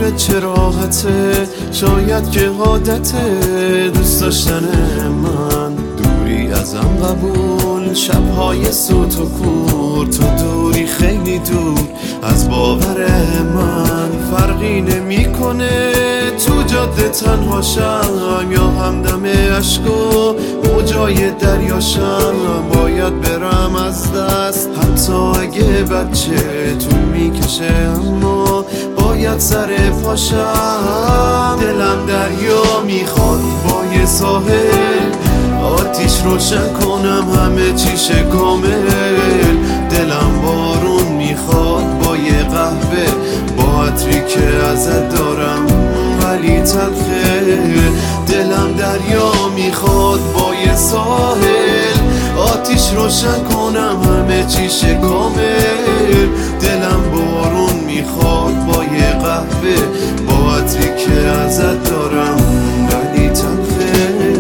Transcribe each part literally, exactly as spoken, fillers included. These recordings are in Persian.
فکرت چه راحته، شاید که عادته دوست داشتن من. دوری ازم قبول، شبهای سوت و کور، تو دوری خیلی دور از باور من. فرقی نمیکنه تو جاده تنها شم یا همدم عشق و موجای دریاشم. باید برم از دست حتی اگه بچه تو میکشه، اما باید سر پاشم. دلم دریا میخواد با یه ساحل، آتیش روشن کنم همه چیش کامل. دلم بارون میخواد با یه قهوه، با عطری که ازت دارم ولی تلخه. دلم دریا میخواد با یه ساحل، آتیش روشن کنم همه چیش کامل. دلم بارون میخواد با یه قهوه، با عطری که ازت دارم ولی تلخه.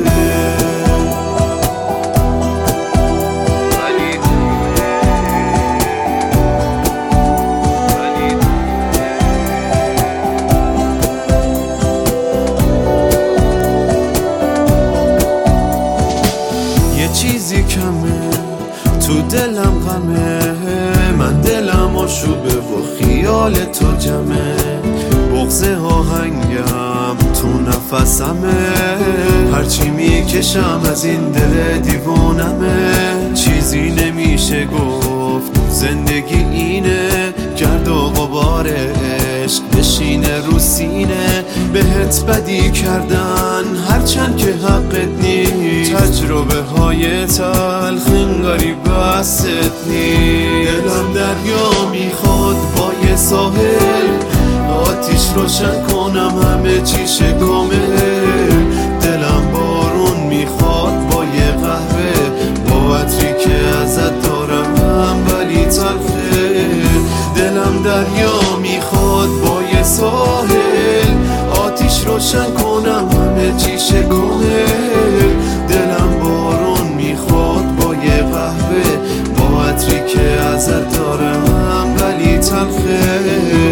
چیزی کمه تو دلم غمه، من دلم آشوبه و خیال تو جمعه. بغض آهنگم تو نفسمه، هرچی میکشم از این دل دیوانمه. چیزی نمیشه گفت زندگی اینه، گرد و غبار عشق بشینه رو سینه. بهت بدی کردن هرچند که حقت نیست، تجربه های تلخ انگاری بست نیست. دلم دریا میخواد با یه ساحل، آتیش روشن کنم همه چیش کامل. دلم بارون میخواد با یه قهوه، با عطری که ازت دارم ولی تلخه. دلم دریا میخواد با یه ساحل، آتیش روشن کنم همه چیش کامل. دلم بارون میخواد با یه قهوه، با عطری که ازت دارم ولی تلخه.